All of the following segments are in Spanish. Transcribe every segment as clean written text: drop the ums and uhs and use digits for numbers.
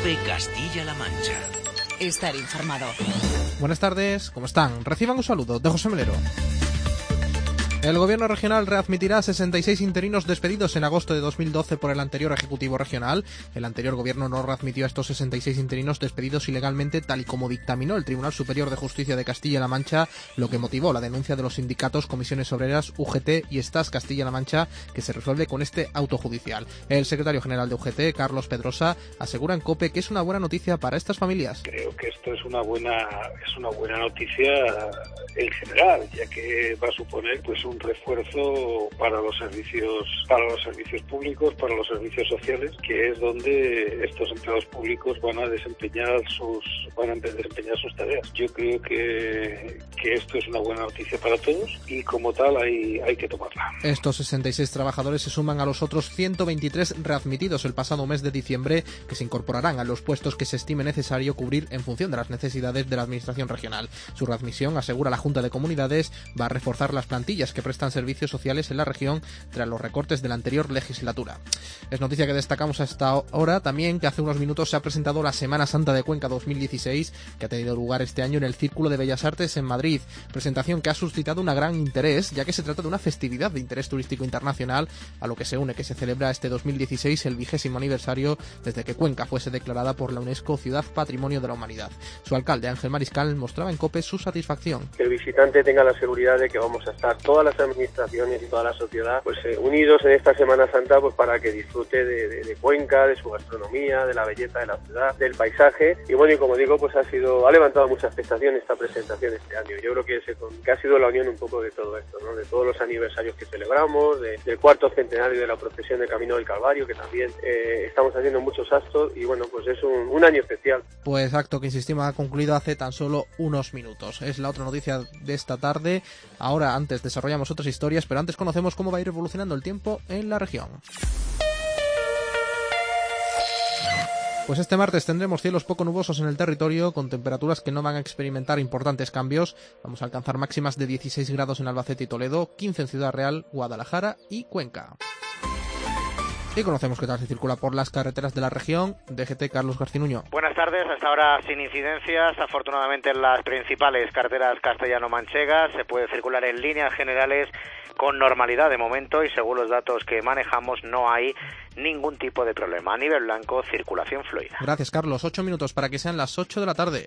COPE Castilla-La Mancha. Estar informado. Buenas tardes, ¿cómo están? Reciban un saludo de José Melero. El Gobierno regional readmitirá 66 interinos despedidos en agosto de 2012 por el anterior Ejecutivo regional. El anterior Gobierno no readmitió a estos 66 interinos despedidos ilegalmente, tal y como dictaminó el Tribunal Superior de Justicia de Castilla-La Mancha, lo que motivó la denuncia de los sindicatos Comisiones Obreras, UGT y Stas Castilla-La Mancha, que se resuelve con este auto judicial. El secretario general de UGT, Carlos Pedrosa, asegura en COPE que es una buena noticia para estas familias. Creo que esto es una buena noticia en general, ya que va a suponer pues un refuerzo para los servicios públicos, para los servicios sociales, que es donde estos empleados públicos van a desempeñar sus tareas. Yo creo que esto es una buena noticia para todos y como tal hay que tomarla. Estos 66 trabajadores se suman a los otros 123 readmitidos el pasado mes de diciembre, que se incorporarán a los puestos que se estime necesario cubrir en función de las necesidades de la Administración regional. Su readmisión, asegura la Junta de Comunidades, va a reforzar las plantillas que prestan servicios sociales en la región tras los recortes de la anterior legislatura. Es noticia que destacamos hasta ahora también que hace unos minutos se ha presentado la Semana Santa de Cuenca 2016, que ha tenido lugar este año en el Círculo de Bellas Artes en Madrid. Presentación que ha suscitado un gran interés, ya que se trata de una festividad de interés turístico internacional, a lo que se une que se celebra este 2016 el 20º aniversario desde que Cuenca fuese declarada por la UNESCO Ciudad Patrimonio de la Humanidad. Su alcalde, Ángel Mariscal, mostraba en COPE su satisfacción. Que el visitante tenga la seguridad de que vamos a estar todas las administraciones y toda la sociedad pues unidos en esta Semana Santa pues para que disfrute de Cuenca, de su gastronomía, de la belleza de la ciudad, del paisaje. Y bueno, y como digo, pues ha levantado mucha expectación esta presentación este año. Yo creo que ha sido la unión un poco de todo esto, ¿no? De todos los aniversarios que celebramos, del cuarto centenario de la procesión del Camino del Calvario, que también estamos haciendo muchos actos y bueno, pues es un año especial. Pues acto que insistimos ha concluido hace tan solo unos minutos. Es la otra noticia de esta tarde. Ahora, antes desarrollamos otras historias, pero antes conocemos cómo va a ir evolucionando el tiempo en la región. Pues este martes tendremos cielos poco nubosos en el territorio, con temperaturas que no van a experimentar importantes cambios. Vamos a alcanzar máximas de 16 grados en Albacete y Toledo, 15 en Ciudad Real, Guadalajara y Cuenca. Y conocemos qué tal se circula por las carreteras de la región. DGT, Carlos Garcinuño. Buenas tardes, hasta ahora sin incidencias. Afortunadamente en las principales carreteras castellano-manchegas se puede circular en líneas generales con normalidad de momento y según los datos que manejamos no hay ningún tipo de problema. A nivel blanco, circulación fluida. Gracias, Carlos. 8 minutos para que sean las 8 de la tarde.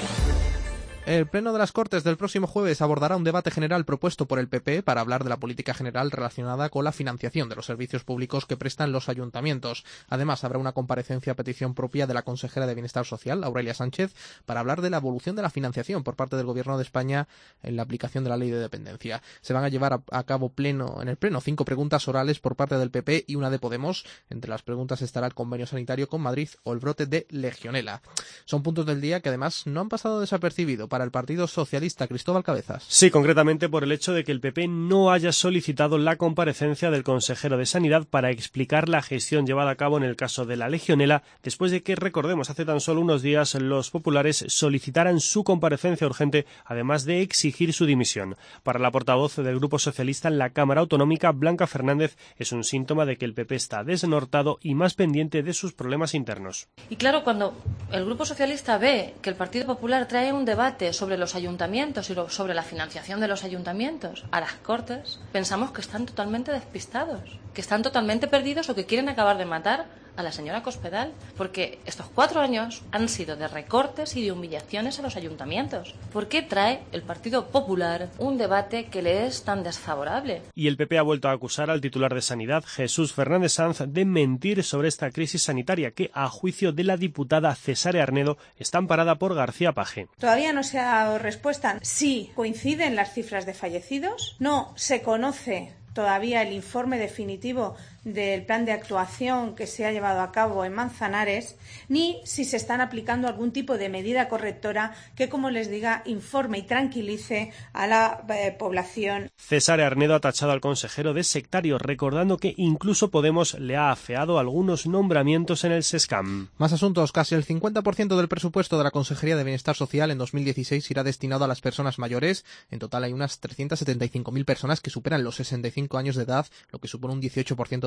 El Pleno de las Cortes del próximo jueves abordará un debate general propuesto por el PP para hablar de la política general relacionada con la financiación de los servicios públicos que prestan los ayuntamientos. Además, habrá una comparecencia a petición propia de la consejera de Bienestar Social, Aurelia Sánchez, para hablar de la evolución de la financiación por parte del Gobierno de España en la aplicación de la Ley de Dependencia. Se van a llevar a cabo en el Pleno 5 preguntas orales por parte del PP y una de Podemos. Entre las preguntas estará el convenio sanitario con Madrid o el brote de Legionela. Son puntos del día que además no han pasado desapercibidos para el Partido Socialista. Cristóbal Cabezas. Sí, concretamente por el hecho de que el PP no haya solicitado la comparecencia del consejero de Sanidad para explicar la gestión llevada a cabo en el caso de la Legionela, después de que, recordemos, hace tan solo unos días los populares solicitaran su comparecencia urgente, además de exigir su dimisión. Para la portavoz del Grupo Socialista en la Cámara Autonómica, Blanca Fernández, es un síntoma de que el PP está desnortado y más pendiente de sus problemas internos. Y claro, cuando el Grupo Socialista ve que el Partido Popular trae un debate sobre los ayuntamientos y sobre la financiación de los ayuntamientos a las Cortes, pensamos que están totalmente despistados, que están totalmente perdidos o que quieren acabar de matar a la señora Cospedal, porque estos 4 años han sido de recortes y de humillaciones a los ayuntamientos. ¿Por qué trae el Partido Popular un debate que le es tan desfavorable? Y el PP ha vuelto a acusar al titular de Sanidad, Jesús Fernández Sanz, de mentir sobre esta crisis sanitaria que, a juicio de la diputada Cesare Arnedo, está amparada por García Paje. Todavía no se ha dado respuesta. Sí, coinciden las cifras de fallecidos. No se conoce todavía el informe definitivo del plan de actuación que se ha llevado a cabo en Manzanares, ni si se están aplicando algún tipo de medida correctora que, como les diga, informe y tranquilice a la población. Cesare Arnedo ha tachado al consejero de sectario, recordando que incluso Podemos le ha afeado algunos nombramientos en el SESCAM. Más asuntos. Casi el 50% del presupuesto de la Consejería de Bienestar Social en 2016 irá destinado a las personas mayores. En total hay unas 375.000 personas que superan los 65 años de edad, lo que supone un 18%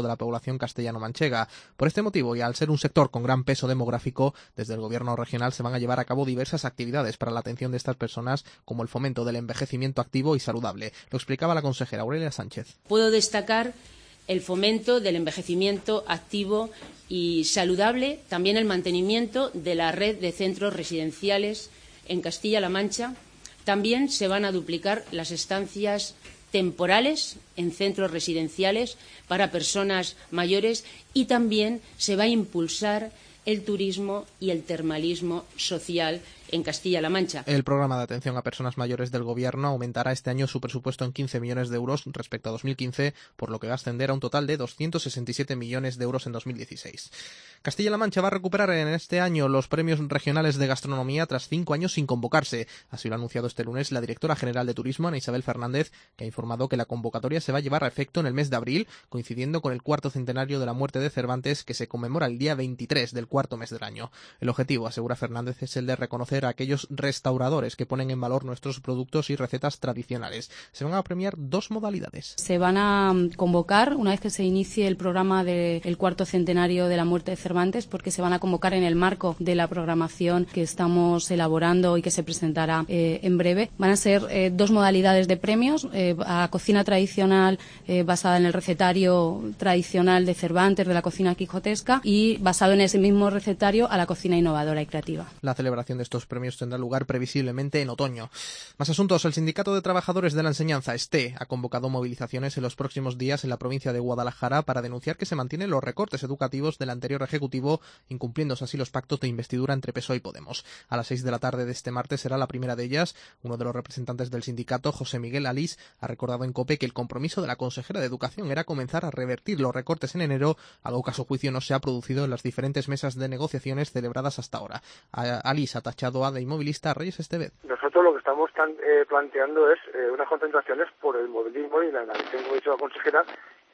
de la población castellano-manchega. Por este motivo, y al ser un sector con gran peso demográfico, desde el gobierno regional se van a llevar a cabo diversas actividades para la atención de estas personas, como el fomento del envejecimiento activo y saludable. Lo explicaba la consejera Aurelia Sánchez. Puedo destacar el fomento del envejecimiento activo y saludable, también el mantenimiento de la red de centros residenciales en Castilla-La Mancha. También se van a duplicar las estancias temporales en centros residenciales para personas mayores y también se va a impulsar el turismo y el termalismo social en Castilla-La Mancha. El programa de atención a personas mayores del Gobierno aumentará este año su presupuesto en 15 millones de euros respecto a 2015, por lo que va a ascender a un total de 267 millones de euros en 2016. Castilla-La Mancha va a recuperar en este año los premios regionales de gastronomía tras 5 años sin convocarse. Así lo ha anunciado este lunes la directora general de Turismo, Ana Isabel Fernández, que ha informado que la convocatoria se va a llevar a efecto en el mes de abril, coincidiendo con el 4º centenario de la muerte de Cervantes, que se conmemora el día 23 del 4º mes del año. El objetivo, asegura Fernández, es el de reconocer a aquellos restauradores que ponen en valor nuestros productos y recetas tradicionales. Se van a premiar 2 modalidades. Se van a convocar, una vez que se inicie el programa del 4º centenario de la muerte de Cervantes, porque se van a convocar en el marco de la programación que estamos elaborando y que se presentará en breve. Van a ser 2 modalidades de premios, a cocina tradicional basada en el recetario tradicional de Cervantes, de la cocina quijotesca, y basado en ese mismo recetario a la cocina innovadora y creativa. La celebración de estos premios tendrá lugar previsiblemente en otoño. Más asuntos. El Sindicato de Trabajadores de la Enseñanza, STE, ha convocado movilizaciones en los próximos días en la provincia de Guadalajara para denunciar que se mantienen los recortes educativos del anterior ejecutivo, incumpliéndose así los pactos de investidura entre PSOE y Podemos. A las 6 de la tarde de este martes será la primera de ellas. Uno de los representantes del sindicato, José Miguel Alís, ha recordado en COPE que el compromiso de la consejera de Educación era comenzar a revertir los recortes en enero, algo que a su juicio no se ha producido en las diferentes mesas de negociaciones celebradas hasta ahora. Alís ha tachado de inmovilista a Reyes Estevez. Nosotros lo que estamos planteando es unas concentraciones por el movilismo y la análisis, como ha dicho la consejera.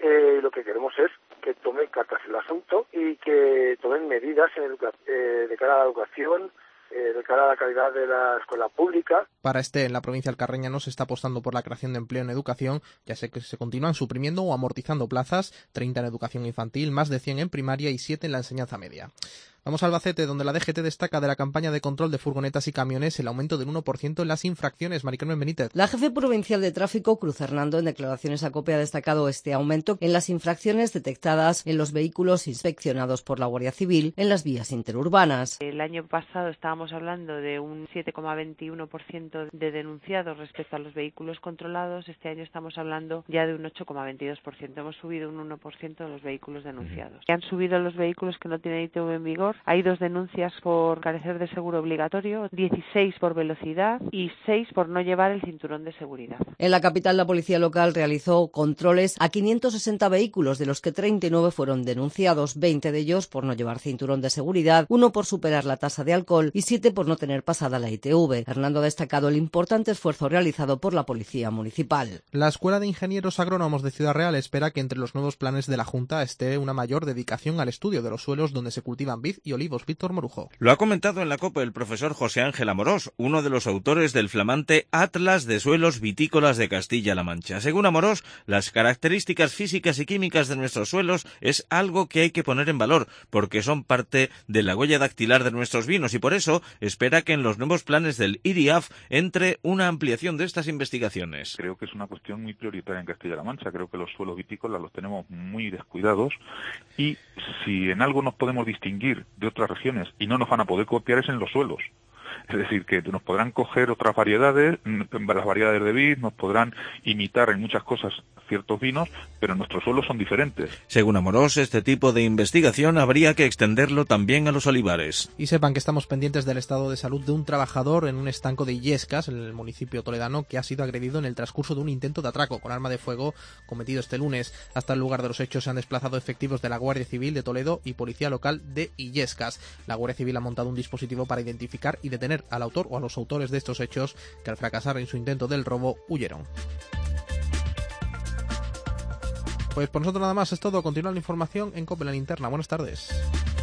Lo que queremos es que tomen cartas en el asunto y que tomen medidas de cara a la educación, de cara a la calidad de la escuela pública. Para en la provincia alcarreña no se está apostando por la creación de empleo en educación, ya sé que se continúan suprimiendo o amortizando plazas, 30 en educación infantil, más de 100 en primaria y 7 en la enseñanza media. Vamos a Albacete, donde la DGT destaca de la campaña de control de furgonetas y camiones el aumento del 1% en las infracciones. Mari Carmen Benítez. La jefe provincial de tráfico, Cruz Hernando, en declaraciones a COPE ha destacado este aumento en las infracciones detectadas en los vehículos inspeccionados por la Guardia Civil en las vías interurbanas. El año pasado estábamos hablando de un 7,21% de denunciados respecto a los vehículos controlados. Este año estamos hablando ya de un 8,22%. Hemos subido un 1% de los vehículos denunciados. Han subido los vehículos que no tienen ITV en vigor. Hay 2 denuncias por carecer de seguro obligatorio, 16 por velocidad y 6 por no llevar el cinturón de seguridad. En la capital, la policía local realizó controles a 560 vehículos, de los que 39 fueron denunciados, 20 de ellos por no llevar cinturón de seguridad, 1 por superar la tasa de alcohol y 7 por no tener pasada la ITV. Hernando ha destacado el importante esfuerzo realizado por la policía municipal. La Escuela de Ingenieros Agrónomos de Ciudad Real espera que entre los nuevos planes de la Junta esté una mayor dedicación al estudio de los suelos donde se cultivan vid y olivos. Víctor Morujo. Lo ha comentado en la COPE el profesor José Ángel Amorós, uno de los autores del flamante Atlas de Suelos Vitícolas de Castilla-La Mancha. Según Amorós, las características físicas y químicas de nuestros suelos es algo que hay que poner en valor, porque son parte de la huella dactilar de nuestros vinos, y por eso espera que en los nuevos planes del IDIAF entre una ampliación de estas investigaciones. Creo que es una cuestión muy prioritaria en Castilla-La Mancha. Creo que los suelos vitícolas los tenemos muy descuidados, y si en algo nos podemos distinguir de otras regiones y no nos van a poder copiar es en los suelos. Es decir, que nos podrán coger otras variedades, las variedades de vid, nos podrán imitar en muchas cosas ciertos vinos, pero nuestros suelos son diferentes. Según Amorós, este tipo de investigación habría que extenderlo también a los olivares. Y sepan que estamos pendientes del estado de salud de un trabajador en un estanco de Illescas, en el municipio toledano, que ha sido agredido en el transcurso de un intento de atraco con arma de fuego cometido este lunes. Hasta el lugar de los hechos se han desplazado efectivos de la Guardia Civil de Toledo y Policía Local de Illescas. La Guardia Civil ha montado un dispositivo para identificar y detener al autor o a los autores de estos hechos, que al fracasar en su intento del robo huyeron. Pues por nosotros nada más es todo. Continúa la información en COPE La Linterna. Buenas tardes.